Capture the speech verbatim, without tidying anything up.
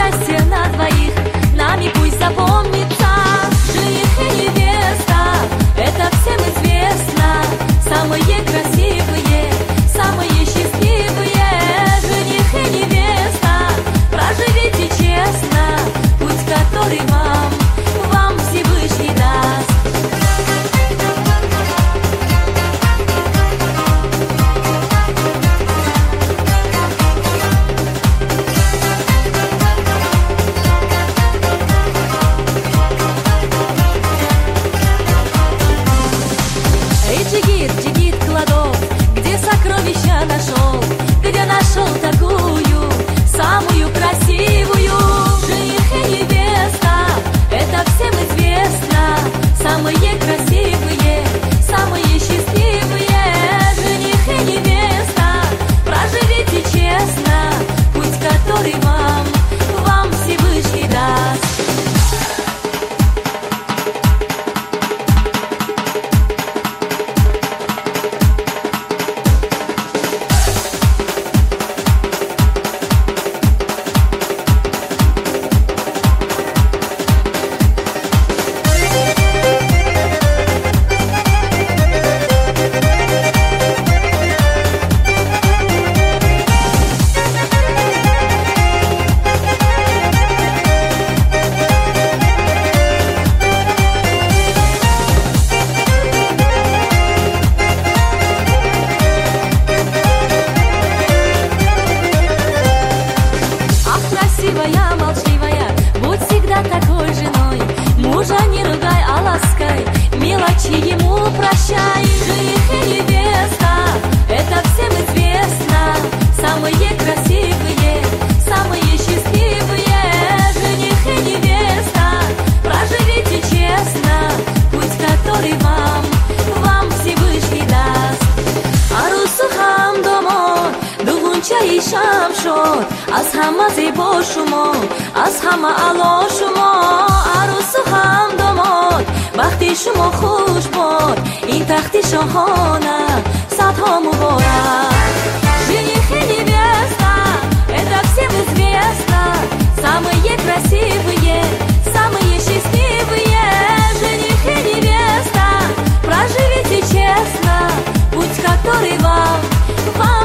счастье на двоих нами пусть запомнится. Жених и невеста, это всем известно. Самые красивые, самые счастливые. Жених и невеста, проживите честно путь, который вам, вам Всевышний даст. Эй, джигит, джигит, кладов, где сокровища нашел, где нашел такую, самую красивую. Жених и невеста, это всем известно. Самые красивые, самые счастливые. Жених и невеста, проживите честно путь, который вам, вам Всевышний даст. Красивая, молчаливая, будь всегда такой женой. Мужа не ругай, а ласкай, мелочи ему прощай. Жених и невеста, это всем известно. Самые красивые, самые счастливые. Жених и невеста, проживите честно путь, который вам, вам Всевышний даст. Арусу хам домо, дугунчаи шам шод. از همه زیبا شما، از همه علا شما. عروس و هم داماد، وقتی شما خوش باد. این تخت شاهانه، صدها مبارک. Жених и невеста, это всем известно. Самые красивые, самые счастливые. Жених и невеста, проживите честно путь, который вам, вам